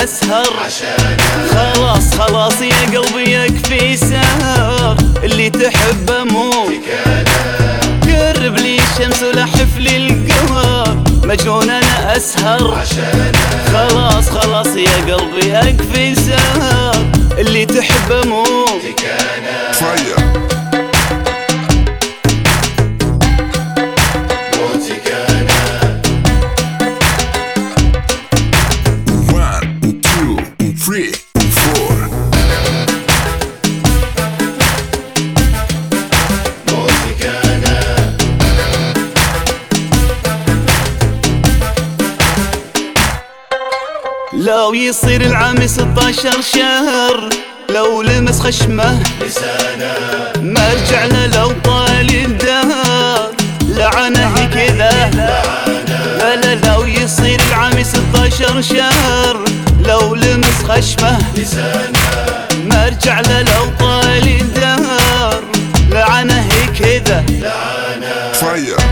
انا اسهر خلاص خلاص يا قلبي يكفي سهر، اللي تحبه موت قرب لي الشمس ولحف لي القمر، مجنون انا اسهر خلاص خلاص يا قلبي يكفي سهر، اللي تحبه موت لو يصير العام 16 شهر، لو لمس خشمه لسانه ما رجع له لو طال الدهر، لعنه كذا لا لا. لو يصير العام 16 شهر، لو لمس خشمه لسانه ما رجع له لو طال الدهر، لعنه كذا لعنه.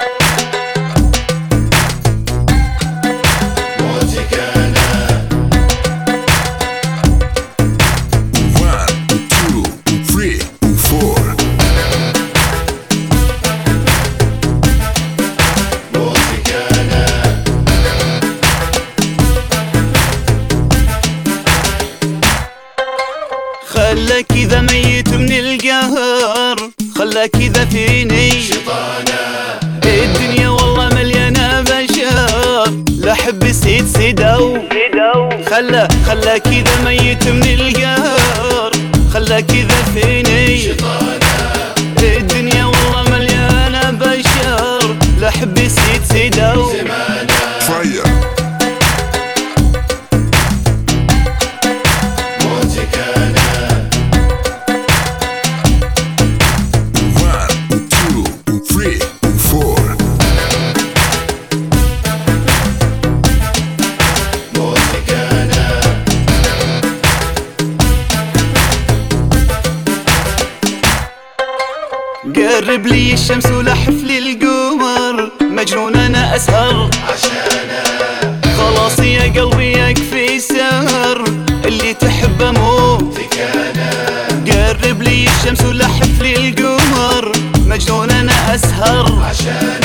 خلى كذا ميت من القهر، خلى كذا فيني شيطانة، الدنيا والله مليانة بشر، لحب سيد سيدو خلى كذا ميت من القهر، خلى كذا فيني شيطانة، الدنيا والله مليانة بشر، لحب سيد سيدو قرب لي الشمس ولحف لي القمر، مجنون انا اسهر عشانه خلاص يا قلبي يكفي سهر، اللي تحبه موت قرب لي الشمس ولحف لي القمر، مجنون انا اسهر عشانه